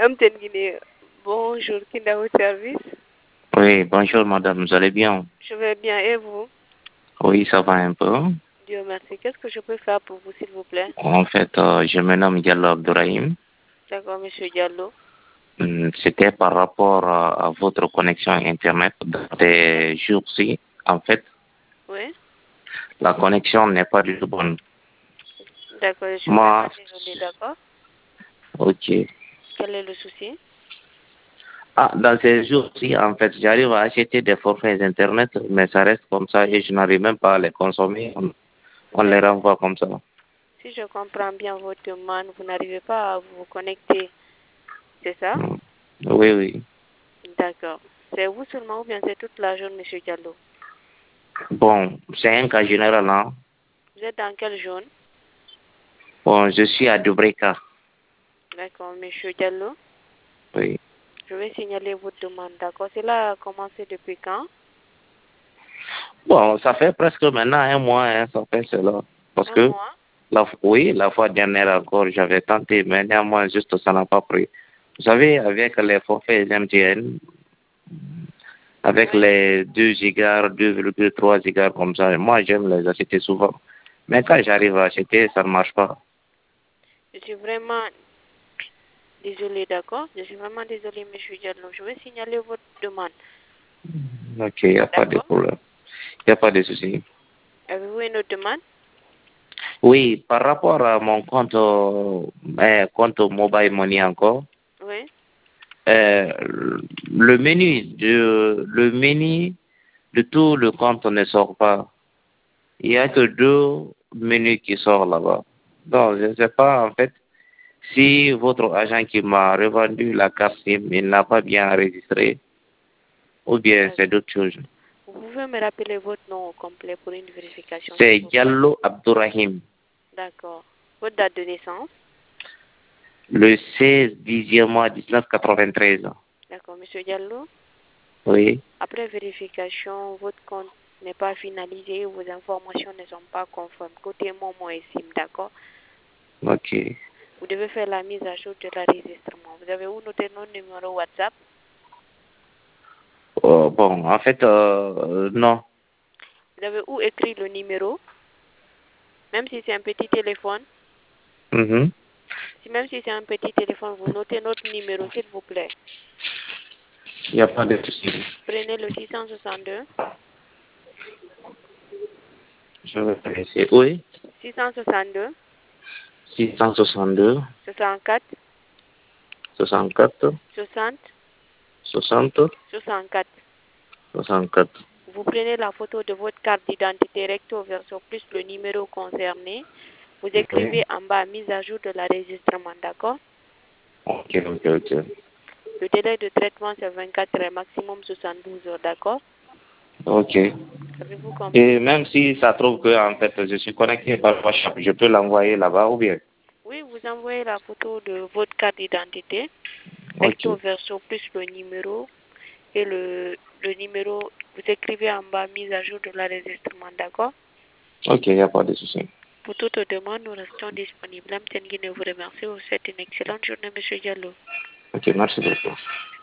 Guinée. Bonjour, Kinda au service. Oui, bonjour madame, vous allez bien? Je vais bien et vous? Oui, ça va un peu. Dieu merci. Qu'est-ce que je peux faire pour vous, s'il vous plaît? En fait, je me nomme Diallo Abdourahim. D'accord, monsieur Diallo. C'était par rapport à votre connexion Internet dans ces jours-ci. En fait, Oui, la connexion n'est pas du tout bonne. d'accord, je suis Moi, vraiment désolée, d'accord? ok. Quel est le souci? Ah, dans ces jours-ci, en fait, j'arrive à acheter des forfaits Internet, mais ça reste comme ça et je n'arrive même pas à les consommer. On les D'accord. renvoie comme ça. Si je comprends bien votre demande, vous n'arrivez pas à vous connecter, c'est ça? Mm. Oui, oui. D'accord. C'est vous seulement ou bien c'est toute la zone, monsieur Diallo? Bon, c'est un cas général, hein. Vous êtes dans quelle zone? Bon, je suis à Dubreka. D'accord, monsieur Diallo. Oui. Je vais signaler votre demande, d'accord? Cela a commencé depuis quand? Bon, ça fait presque maintenant un mois, hein, ça fait cela. Parce Un que, mois? oui, la fois dernière encore, j'avais tenté, mais néanmoins, juste ça n'a pas pris. Vous savez, avec les forfaits MTN, avec Oui. les 2 gigas, 2,3 gigas comme ça, moi, j'aime les acheter souvent. Mais quand j'arrive à acheter, ça ne marche pas. Je suis vraiment désolée, d'accord? Je suis vraiment désolée, monsieur Diallo. Je vais signaler votre demande. Ok, il n'y a pas de D'accord? problème. Il n'y a pas de souci. Avez-vous une autre demande? Oui, par rapport à mon compte Mobile Money encore, Oui. euh, le menu de tout le compte ne sort pas. Il n'y a que deux menus qui sortent là-bas. Donc, je ne sais pas en fait si votre agent qui m'a revendu la carte SIM, il n'a pas bien enregistré ou bien c'est d'autres choses. Vous pouvez me rappeler votre nom au complet pour une vérification, s'il C'est vous plaît? Diallo Abdourahim, D'accord. Votre date de naissance? le 16/10 mois 1993. D'accord, monsieur Diallo. Oui, Après vérification, votre compte n'est pas finalisé, vos informations ne sont pas conformes. Côté Momo et SIM, d'accord? ok. Vous devez faire la mise à jour de l'enregistrement. Vous avez où noté notre numéro WhatsApp? Bon, en fait, non. Vous avez où écrit le numéro? Même si c'est un petit téléphone. Mhm. Même si c'est un petit téléphone, vous notez notre numéro, s'il vous plaît. Il n'y a pas de souci. Prenez le 662. Je vais essayer. Oui, 662 662, 64 64, 60 60, 64. 64. Vous prenez la photo de votre carte d'identité recto verso plus le numéro concerné. Vous Oui. écrivez en bas mise à jour de l'enregistrement, d'accord? Ok, ok, ok. Le délai de traitement c'est 24 heures, maximum 72 heures, d'accord? Ok. Avez-vous compris? Et même si ça trouve que, en fait, je suis connecté par WhatsApp, je peux l'envoyer là-bas ou bien? Oui, vous envoyez la photo de votre carte d'identité recto Ok. verso plus le numéro et le numéro, vous écrivez en bas mise à jour de l'enregistrement, d'accord? Ok, il n'y a pas de souci. Pour toute demande, nous restons disponibles. Amten Guinée vous remercie. Vous souhaite une excellente journée, monsieur Diallo. Ok, merci beaucoup.